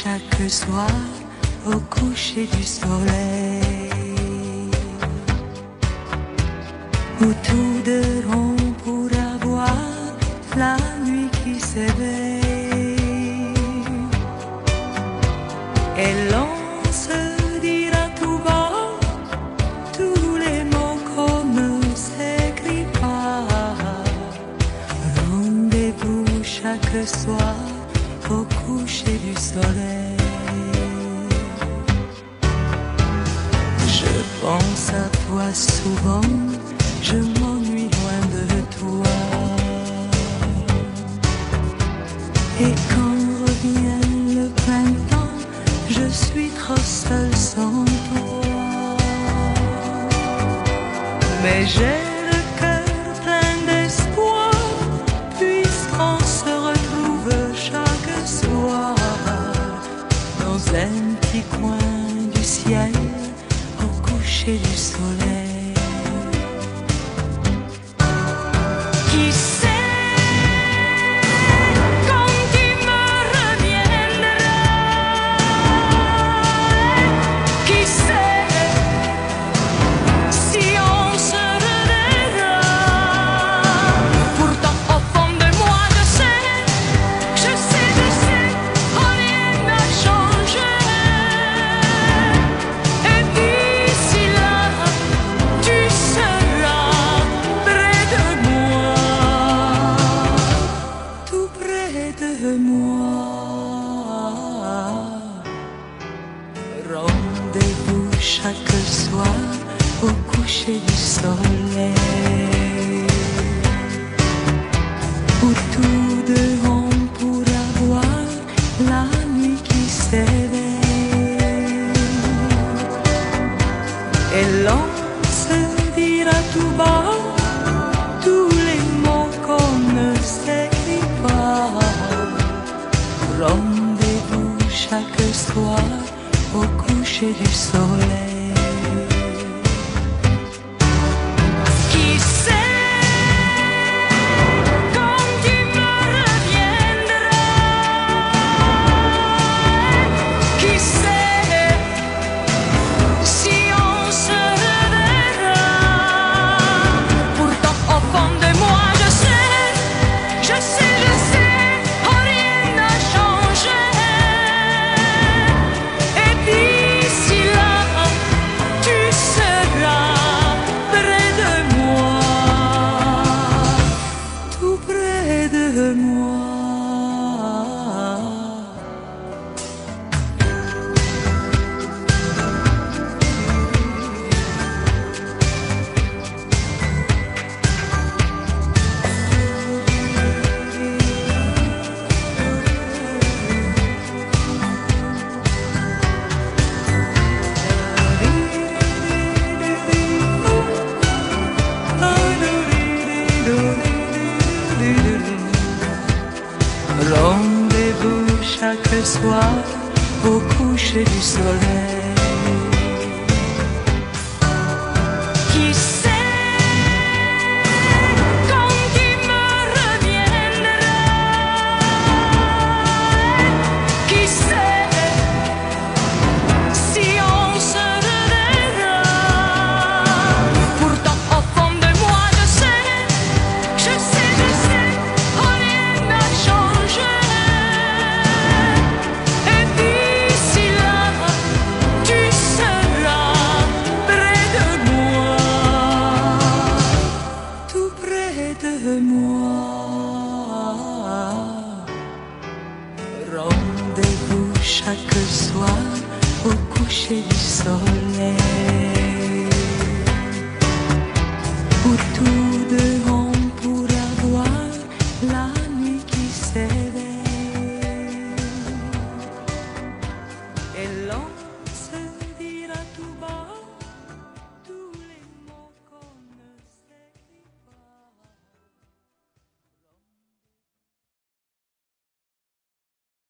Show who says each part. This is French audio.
Speaker 1: chaque soir au coucher du soleil, où tous deux ronds pour avoir la nuit qui s'éveille, et l'on se dira tout bas tous les mots qu'on ne s'écrit pas. Rendez-vous chaque soir au coucher du soleil. Je pense à toi souvent, je m'ennuie loin de toi. Et quand revient le printemps, je suis trop seule sans toi. Mais j'ai le cœur plein d'espoir, puisqu'on se retrouve chaque soir dans un petit coin du ciel au coucher du soleil. Qui sait quand tu me reviendras? Qui sait si on se reverra? Pourtant au fond de moi je sais, rien n'a changé. Et d'ici là, tu seras près de moi, tout près de moi. Rendez-vous chaque soir au coucher du soleil, où tous deux on pourra voir la nuit qui s'éveille, et l'on se dira tout bas tous les mots qu'on ne s'écrit pas. Rendez-vous chaque soir au coucher du soleil. Qui sait quand tu me reviendras? Qui sait si on se reverra? Pourtant au fond de moi je sais, rien n'a changé. Et d'ici là, tu seras près de moi, tout près de moi. Rendez-vous chaque soir au coucher du soleil. Qui sait quand tu me reviendras? Qui sait si on se reverra? Pourtant au fond de moi je sais, rien n'a changé. Et d'ici là, tu seras près de moi, tout près de moi. Rendez-vous chaque soir au coucher du soleil, où tous deux on pourra voir la nuit qui s'éveille, et l'on